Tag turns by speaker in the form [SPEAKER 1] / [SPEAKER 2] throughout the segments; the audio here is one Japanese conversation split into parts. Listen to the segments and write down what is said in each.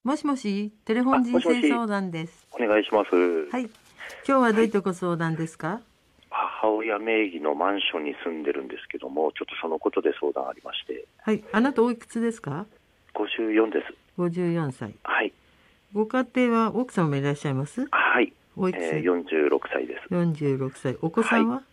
[SPEAKER 1] もしもし、テレフォン人生相談です。
[SPEAKER 2] お願いします。
[SPEAKER 1] はい。今日はどういったご相談ですか？
[SPEAKER 2] 母親名義のマンションに住んでるんですけども、ちょっとそのことで相談ありまして。
[SPEAKER 1] はい。あなたおいくつですか
[SPEAKER 2] 54です。
[SPEAKER 1] 54歳。
[SPEAKER 2] はい。
[SPEAKER 1] ご家庭は奥様もいらっしゃいます？
[SPEAKER 2] はい。
[SPEAKER 1] おいくつ
[SPEAKER 2] 46歳です。
[SPEAKER 1] 46歳。お子さんは？
[SPEAKER 2] はい、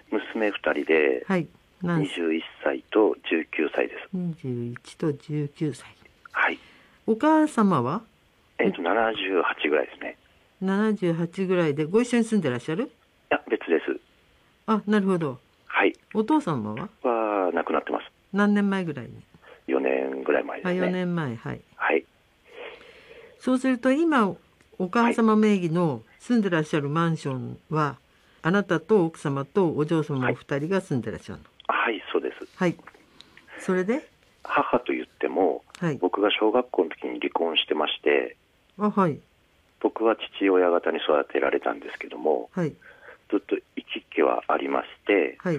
[SPEAKER 2] 娘2人で、
[SPEAKER 1] はい。
[SPEAKER 2] 21歳と19歳です。
[SPEAKER 1] 21と19歳。
[SPEAKER 2] はい。
[SPEAKER 1] お母様は
[SPEAKER 2] 78ぐらいですね。
[SPEAKER 1] 78ぐらいでご一緒に住んでらっしゃる？い
[SPEAKER 2] や、別です。
[SPEAKER 1] あ、なるほど。
[SPEAKER 2] はい。
[SPEAKER 1] お父様は
[SPEAKER 2] 亡くなってます。
[SPEAKER 1] 何年前ぐらいに
[SPEAKER 2] ？4年ぐらい前ですね。
[SPEAKER 1] 4年前。はい。
[SPEAKER 2] はい。
[SPEAKER 1] そうすると今お母様名義の住んでらっしゃるマンションは、あなたと奥様とお嬢様お二人が住んでらっしゃるの？
[SPEAKER 2] はい、そうです。
[SPEAKER 1] はい。それで
[SPEAKER 2] 母と言っても、
[SPEAKER 1] はい、
[SPEAKER 2] 僕が小学校の時に離婚してまして、
[SPEAKER 1] はい。
[SPEAKER 2] 僕は父親方に育てられたんですけども、
[SPEAKER 1] はい、
[SPEAKER 2] ずっと行き来はありまして、
[SPEAKER 1] はい、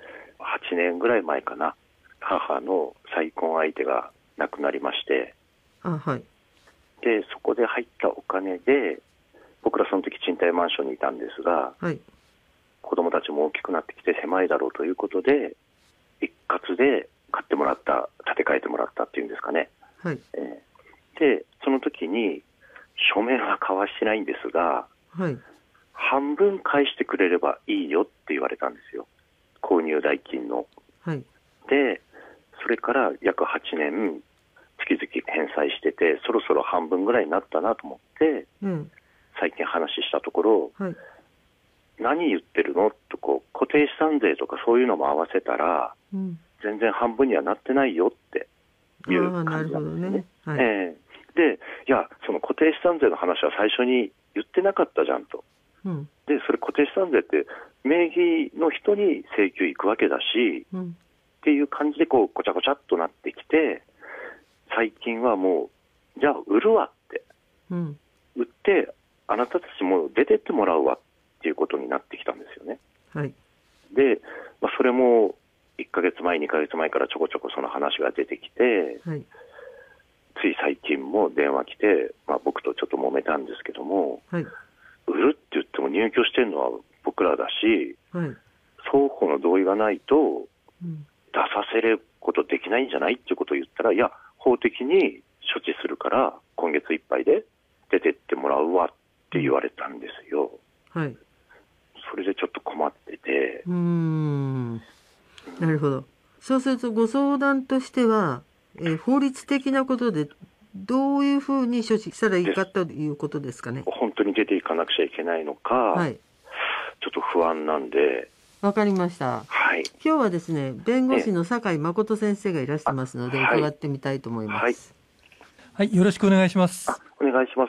[SPEAKER 2] 8年ぐらい前かな、母の再婚相手が亡くなりまして、
[SPEAKER 1] はい。
[SPEAKER 2] でそこで入ったお金で、僕らその時賃貸マンションにいたんですが、
[SPEAKER 1] はい、
[SPEAKER 2] 子供たちも大きくなってきて狭いだろうということで、一括で買ってもらった、建て替えてもらったっていうんですかね。
[SPEAKER 1] はい。
[SPEAKER 2] でその時に書面は交わしてないんですが、
[SPEAKER 1] はい、
[SPEAKER 2] 半分返してくれればいいよって言われたんですよ、購入代金の。
[SPEAKER 1] はい。
[SPEAKER 2] でそれから約8年月々返済してて、そろそろ半分ぐらいになったなと思って、最近話したところ、
[SPEAKER 1] はい、
[SPEAKER 2] 何言ってるのと固定資産税とかそういうのも合わせたら、全然半分にはなってないよっていう感じなんですね。
[SPEAKER 1] はい。
[SPEAKER 2] で、いや、その固定資産税の話は最初に言ってなかったじゃんと。で、それ固定資産税って名義の人に請求行くわけだし、っていう感じでごちゃごちゃっとなってきて、最近はもう、じゃあ売るわって、売ってあなたたちも出てってもらうわっていうことになってきたんですよね。
[SPEAKER 1] はい。
[SPEAKER 2] で、それも1ヶ月前2ヶ月前からちょこちょこその話が出てきて、
[SPEAKER 1] はい、
[SPEAKER 2] つい最近も電話来て、僕とちょっと揉めたんですけども、
[SPEAKER 1] はい、
[SPEAKER 2] 売るって言っても入居してるのは僕らだし、
[SPEAKER 1] はい、
[SPEAKER 2] 双方の同意がないと出させることできないんじゃないっていうことを言ったら、いや、法的に処置するから今月いっぱいで出てってもらうわって言われたんですよ。
[SPEAKER 1] はい。
[SPEAKER 2] それでちょっと困ってて。
[SPEAKER 1] なるほど。そうするとご相談としては、法律的なことでどういうふうに処置したらいいかということですかね。
[SPEAKER 2] 本当に出ていかなくちゃいけないのか、はい、ちょっと不安なんで。
[SPEAKER 1] わかりました。
[SPEAKER 2] はい。
[SPEAKER 1] 今日はですね、弁護士の酒井誠先生がいらしてますので、伺ってみたいと思います。
[SPEAKER 3] はい、よろしくお願いします。
[SPEAKER 2] お願いします。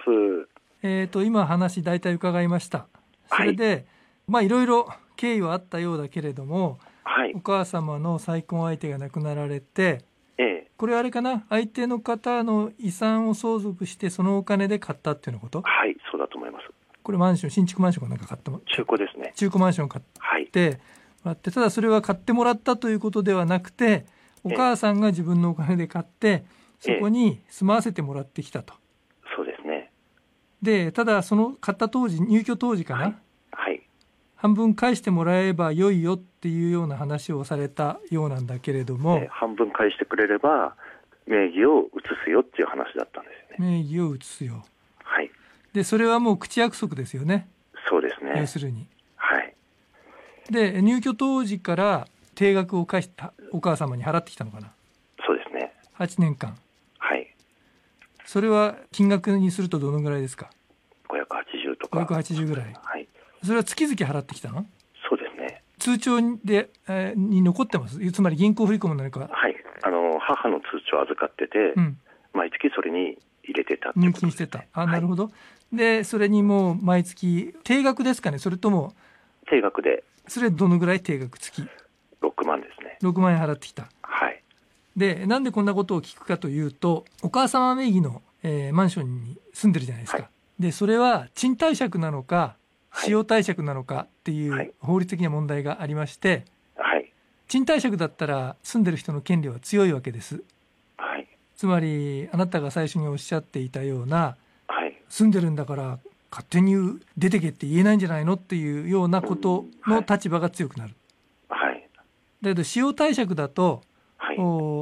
[SPEAKER 3] 今話大体伺いました。それで、いろいろ経緯はあったようだけれども、お母様の再婚相手が亡くなられて、これあれかな、相手の方の遺産を相続してそのお金で買ったっていうのこと？
[SPEAKER 2] はい、そうだと思います。
[SPEAKER 3] これマンション、新築マンションかなんか買ったの？
[SPEAKER 2] 中古ですね。
[SPEAKER 3] 中古マンションを買ってもらって、ただそれは買ってもらったということではなくて、お母さんが自分のお金で買ってそこに住まわせてもらってきたと。
[SPEAKER 2] そうですね。
[SPEAKER 3] で、ただその買った当時、入居当時かな、半分返してもらえば良いよっていうような話をされたようなんだけれども、
[SPEAKER 2] 半分返してくれれば名義を移すよっていう話だったんですよね。
[SPEAKER 3] 名義を移すよ。
[SPEAKER 2] はい。
[SPEAKER 3] で、それはもう口約束ですよね。
[SPEAKER 2] そうですね。
[SPEAKER 3] 要するに。
[SPEAKER 2] はい。
[SPEAKER 3] で、入居当時から定額を返したお母様に払ってきたのかな？
[SPEAKER 2] そうですね。
[SPEAKER 3] 8年間。
[SPEAKER 2] はい。
[SPEAKER 3] それは金額にするとどのぐらいですか
[SPEAKER 2] ？580とか。
[SPEAKER 3] 580ぐらい。
[SPEAKER 2] はい。
[SPEAKER 3] それは月々払ってきたの？
[SPEAKER 2] そうですね。
[SPEAKER 3] 通帳で、に残ってます？つまり銀行振込なのか？
[SPEAKER 2] はい。母の通帳を預かってて、毎月それに入れてたってことですね。
[SPEAKER 3] 入金してた。なるほど。で、それにもう毎月定額ですかね？それとも
[SPEAKER 2] 定額で。
[SPEAKER 3] それどのぐらい定額月
[SPEAKER 2] ？6万ですね。
[SPEAKER 3] 6万円払ってきた。
[SPEAKER 2] はい。
[SPEAKER 3] で、なんでこんなことを聞くかというと、お母様名義の、マンションに住んでるじゃないですか。で、それは賃貸借なのか使用貸借なのかっていう法律的な問題がありまして、賃貸借だったら住んでる人の権利は強いわけです。 つまりあなたが最初におっしゃっていたような、
[SPEAKER 2] はい、
[SPEAKER 3] 住んでるんだから勝手に出てけって言えないんじゃないのっていうようなことの立場が強くなる、
[SPEAKER 2] はい、
[SPEAKER 3] だけど使用貸借だと、はい、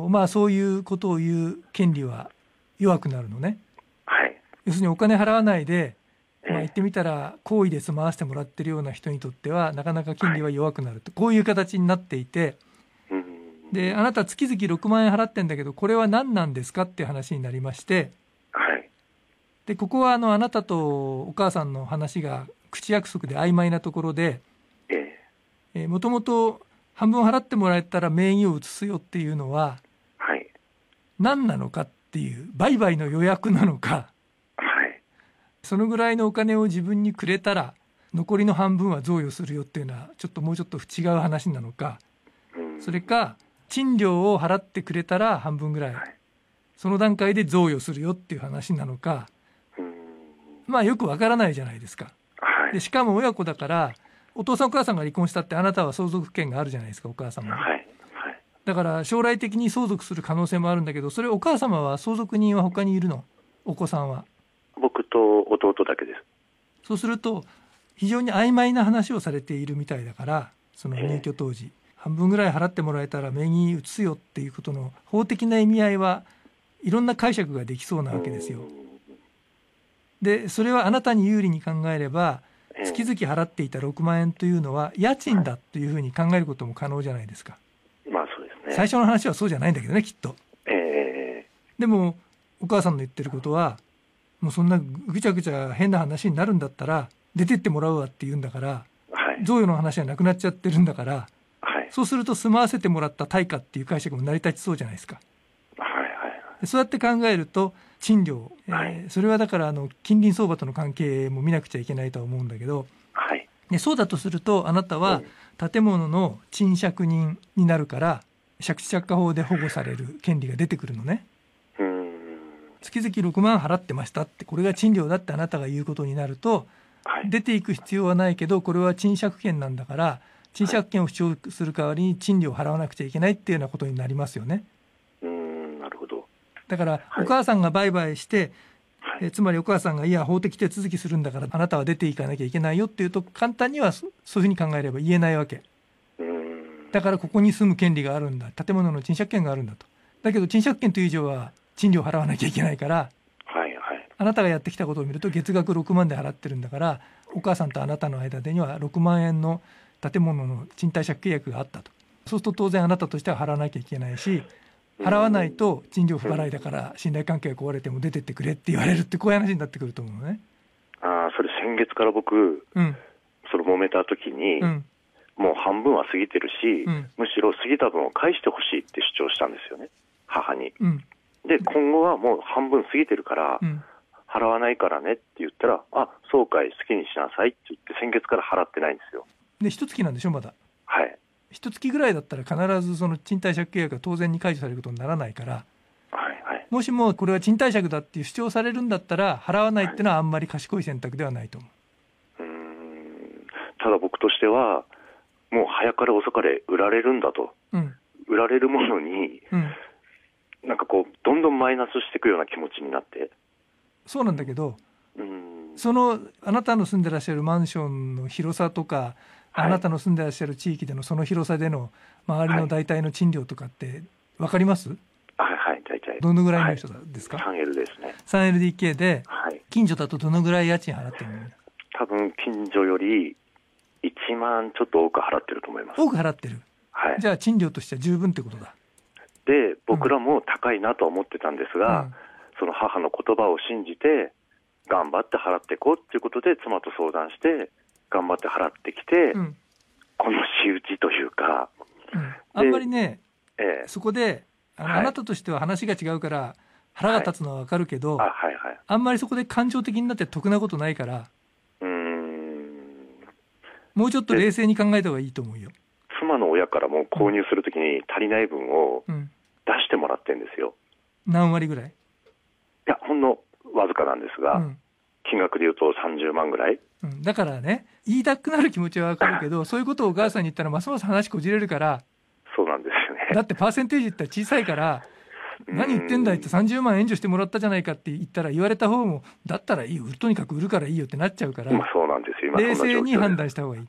[SPEAKER 3] まあそういうことを言う権利は弱くなるのね、
[SPEAKER 2] はい、
[SPEAKER 3] 要するにお金払わないで、まあ、言ってみたら行為で済まわせてもらってるような人にとってはなかなか権利は弱くなると、こういう形になっていて、であなた月々6万円払ってんだけどこれは何なんですかっていう話になりまして、
[SPEAKER 2] はい、
[SPEAKER 3] でここはあなたとお母さんの話が口約束で曖昧なところで、もともと半分払ってもらえたら名義を移すよっていうのは、
[SPEAKER 2] はい、
[SPEAKER 3] 何なのかっていう売買の予約なのか、
[SPEAKER 2] はい、
[SPEAKER 3] そのぐらいのお金を自分にくれたら残りの半分は贈与するよっていうのはちょっともうちょっと違う話なのか、それか賃料を払ってくれたら半分ぐらい、その段階で贈与するよっていう話なのか、まあよくわからないじゃないですか。でしかも親子だからお父さんお母さんが離婚したってあなたは相続権があるじゃないですか、お母様は、だから将来的に相続する可能性もあるんだけど、それお母様は相続人は他にいるの？お子さんは？
[SPEAKER 2] 僕と弟だけです。
[SPEAKER 3] そうすると非常に曖昧な話をされているみたいだから、その入居当時、半分ぐらい払ってもらえたら名義に移すよっていうことの法的な意味合いはいろんな解釈ができそうなわけですよ。でそれはあなたに有利に考えれば月々払っていた6万円というのは家賃だというふうに考えることも可能じゃないですか。
[SPEAKER 2] まあそうですね。
[SPEAKER 3] 最初の話はそうじゃないんだけどね、きっと。でもお母さんの言ってることはもうそんなぐちゃぐちゃ変な話になるんだったら出てってもらうわって言うんだから、贈与の話はなくなっちゃってるんだから、そうすると住まわせてもらった対価っていう解釈も成り立ちそうじゃないですか。そうやって考えると賃料、それはだから近隣相場との関係も見なくちゃいけないとは思うんだけど、でそうだとするとあなたは建物の賃借人になるから借地借家法で保護される権利が出てくるのね。月々6万払ってましたって、これが賃料だってあなたが言うことになると、出ていく必要はないけどこれは賃借権なんだから賃借権を主張する代わりに賃料を払わなくちゃいけないっていうようなことになりますよね。
[SPEAKER 2] なるほど。
[SPEAKER 3] だからお母さんが売買して、つまりお母さんがいや法的手続きするんだからあなたは出ていかなきゃいけないよっていうと簡単にはそういうふうに考えれば言えないわけ。だからここに住む権利があるんだ、建物の賃借権があるんだと。だけど賃借権という以上は賃料を払わなきゃいけないから、あなたがやってきたことを見ると月額6万で払ってるんだから、お母さんとあなたの間でには6万円の建物の賃貸借契約があったと。そうすると当然あなたとしては払わなきゃいけないし、払わないと賃料不払いだから信頼関係が壊れても出てってくれって言われるって、こういう話になってくると思うのね。
[SPEAKER 2] それ先月から僕、その揉めた時に、もう半分は過ぎてるし、むしろ過ぎた分を返してほしいって主張したんですよね、母に。で今後はもう半分過ぎてるから、払わないからねって言ったら、そうかい、好きにしなさいって言って先月から払ってないんですよ。
[SPEAKER 3] で一月なんでしょまだ。一月ぐらいだったら必ずその賃貸借契約が当然に解除されることにならないから、もしもこれは賃貸借だっていう主張されるんだったら払わないっていうのはあんまり賢い選択ではないと思う。
[SPEAKER 2] ただ僕としてはもう早かれ遅かれ売られるんだと、売られるものに、なんかこうどんどんマイナスしていくような気持ちになって。
[SPEAKER 3] そうなんだけど、そのあなたの住んでらっしゃるマンションの広さとか、あなたの住んでらっしゃる地域でのその広さでの周りの大体の賃料とかって分かります？
[SPEAKER 2] 大体
[SPEAKER 3] どのぐらいの人ですか
[SPEAKER 2] ？3L ですね。
[SPEAKER 3] 3LDK で、近所だとどのぐらい家賃払ってるの？
[SPEAKER 2] 多分近所より1万ちょっと多く払ってると思います。
[SPEAKER 3] 多く払ってる、じゃあ賃料としては十分ってことだ。
[SPEAKER 2] で僕らも高いなと思ってたんですが、その母の言葉を信じて頑張って払っていこうっていうことで妻と相談して頑張って払ってきて、この仕打ちというか、
[SPEAKER 3] あんまりね、そこであなたとしては話が違うから腹が立つのは分かるけど、あんまりそこで感情的になって得なことないから、もうちょっと冷静に考えた方がいいと思うよ。
[SPEAKER 2] 妻の親からも購入するときに足りない分を出してもらってるんですよ。
[SPEAKER 3] 何割ぐらい？い
[SPEAKER 2] やほんのわずかなんですが、金額でいうと30万ぐらい、
[SPEAKER 3] だからね言いたくなる気持ちは分かるけどそういうことをお母さんに言ったらますます話こじれるから。
[SPEAKER 2] そうなんですよね。
[SPEAKER 3] だってパーセンテージって小さいから何言ってんだいって30万援助してもらったじゃないかって言ったら、言われた方もだったらいいよ、とにかく売るからいいよってなっちゃうから、
[SPEAKER 2] そうなんですよ、今
[SPEAKER 3] 冷静に判断した方がいい。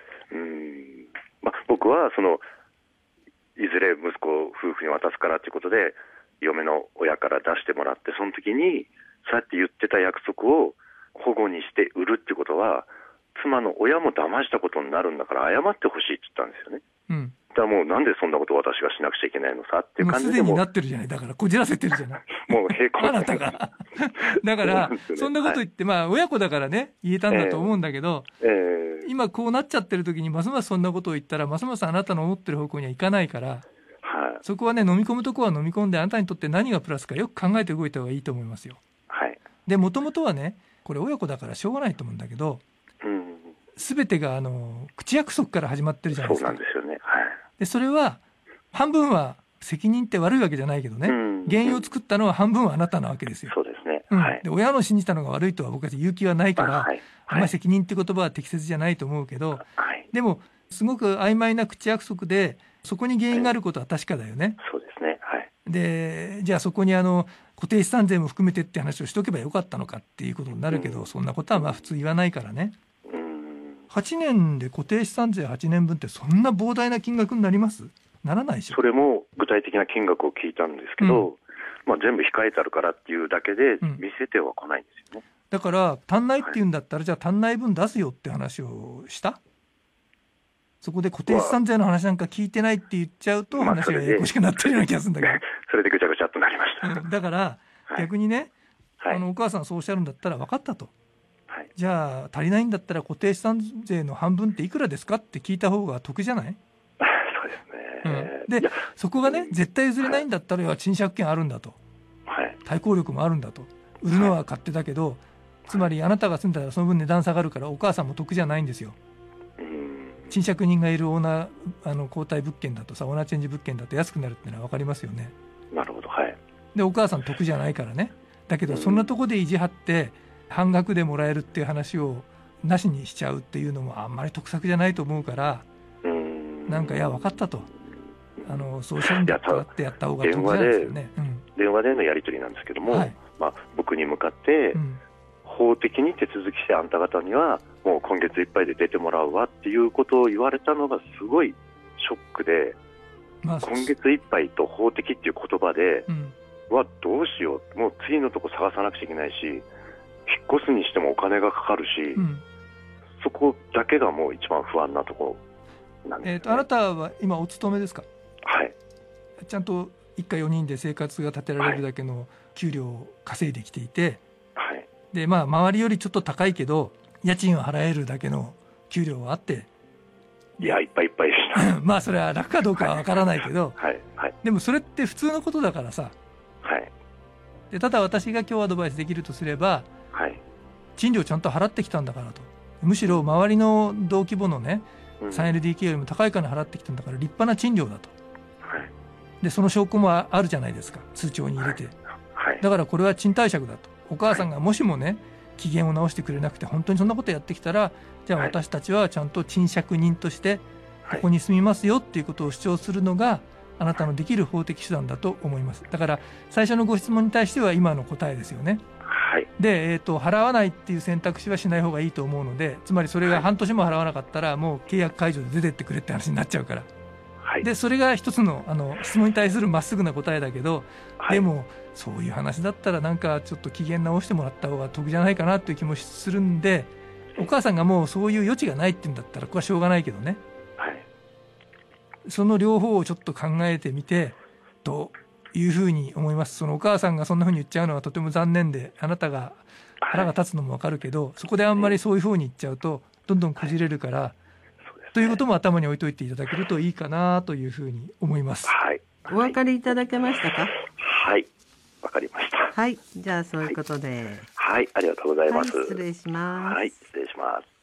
[SPEAKER 2] 僕はいずれ息子夫婦に渡すからということで嫁の親から出してもらって、その時にそうやって言ってた約束を保護にして売るっていうことは、妻の親も騙したことになるんだから謝ってほしいって言ったんですよね。だからもうなんでそんなことを私がしなくちゃいけないのさっていう感じで、
[SPEAKER 3] もうすでになってるじゃない。だからこじらせてるじゃない。
[SPEAKER 2] もう平行
[SPEAKER 3] あなたがだからそんなこと言って、親子だからね言えたんだと思うんだけど、今こうなっちゃってる時にますますそんなことを言ったらますますあなたの思ってる方向にはいかないから、そこはね、飲み込むとこは飲み込んで、あなたにとって何がプラスかよく考えて動いた方がいいと思いますよ。で、もともとはね、これ親子だからしょうがないと思うんだけど、全てが口約束から始まってるじゃないですか。
[SPEAKER 2] そうなんですよね。
[SPEAKER 3] でそれは半分は責任って悪いわけじゃないけどね、原因を作ったのは半分はあなたなわけですよ。
[SPEAKER 2] そうですね。
[SPEAKER 3] で親の信じたのが悪いとは僕は言う気はないから、あんまり責任って言葉は適切じゃないと思うけど、でもすごく曖昧な口約束でそこに原因があることは確かだよね。
[SPEAKER 2] そうですね。
[SPEAKER 3] でじゃあそこに固定資産税も含めてって話をしとけばよかったのかっていうことになるけど、そんなことは普通言わないからね。8年で固定資産税8年分ってそんな膨大な金額になります？ならないでしょ。
[SPEAKER 2] それも具体的な金額を聞いたんですけど、全部控えてあるからっていうだけで見せては来ないんですよね。
[SPEAKER 3] だから足んないっていうんだったら、じゃあ足んない分出すよって話をした。そこで固定資産税の話なんか聞いてないって言っちゃうと話がややこしくなってるような気がするんだけど
[SPEAKER 2] それでぐちゃぐちゃっとなりました、
[SPEAKER 3] だから逆にね、お母さんそうおっしゃるんだったら分かったと、じゃあ足りないんだったら固定資産税の半分っていくらですかって聞いた方が得じゃない？
[SPEAKER 2] そうですね。
[SPEAKER 3] でそこがね絶対譲れないんだったら、賃借権あるんだと、対抗力もあるんだと、売るのは勝手だけど、つまりあなたが住んだらその分値段下がるからお母さんも得じゃないんですよ。賃借人がいるオーナー交代物件だとさ、オーナーチェンジ物件だと安くなるってのは分かりますよね。
[SPEAKER 2] なるほど。
[SPEAKER 3] でお母さん得じゃないからね。だけどそんなとこで意地張って半額でもらえるっていう話をなしにしちゃうっていうのもあんまり得策じゃないと思うから、なんかいや分かったと、そうするんだったらってやった方が得じゃないですよね。
[SPEAKER 2] 電話でのやり取りなんですけども、僕に向かって、法的に手続きしてあんた方にはもう今月いっぱいで出てもらうわっていうことを言われたのがすごいショックで、今月いっぱいと法的っていう言葉で、どうしよう、もう次のとこ探さなくちゃいけないし、引っ越すにしてもお金がかかるし、そこだけがもう一番不安なところなんですね。
[SPEAKER 3] あなたは今お勤めですか？ちゃんと一家4人で生活が立てられるだけの給料を稼いできていて、で周りよりちょっと高いけど家賃は払えるだけの給料はあって、
[SPEAKER 2] いやいっぱいいっぱいでした
[SPEAKER 3] それは楽かどうかは分からないけど、でもそれって普通のことだからさ、でただ私が今日アドバイスできるとすれば、賃料ちゃんと払ってきたんだからと、むしろ周りの同規模のね 3LDK よりも高い金払ってきたんだから立派な賃料だと、でその証拠もあるじゃないですか、通帳に入れて、だからこれは賃貸借だと。お母さんがもしもね機嫌を直してくれなくて本当にそんなことやってきたら、じゃあ私たちはちゃんと賃借人としてここに住みますよっていうことを主張するのがあなたのできる法的手段だと思います。だから最初のご質問に対しては今の答えですよね。で、払わないっていう選択肢はしない方がいいと思うので、つまりそれが半年も払わなかったらもう契約解除で出てってくれって話になっちゃうから、でそれが一つの質問に対するまっすぐな答えだけど、でもそういう話だったらなんかちょっと機嫌直してもらった方が得じゃないかなという気もするんで、お母さんがもうそういう余地がないって言うんだったらこれはしょうがないけどね、その両方をちょっと考えてみてというふうに思います。そのお母さんがそんなふうに言っちゃうのはとても残念で、あなたが腹が立つのもわかるけど、そこであんまりそういうふうに言っちゃうとどんどんこじれるから、ということも頭に置いといていただけるといいかなというふうに思います。
[SPEAKER 1] お分かりいただけましたか？
[SPEAKER 2] わかりました。
[SPEAKER 1] じゃあそういうことで、
[SPEAKER 2] ありがとうございます。
[SPEAKER 1] 失礼します。
[SPEAKER 2] 失礼します。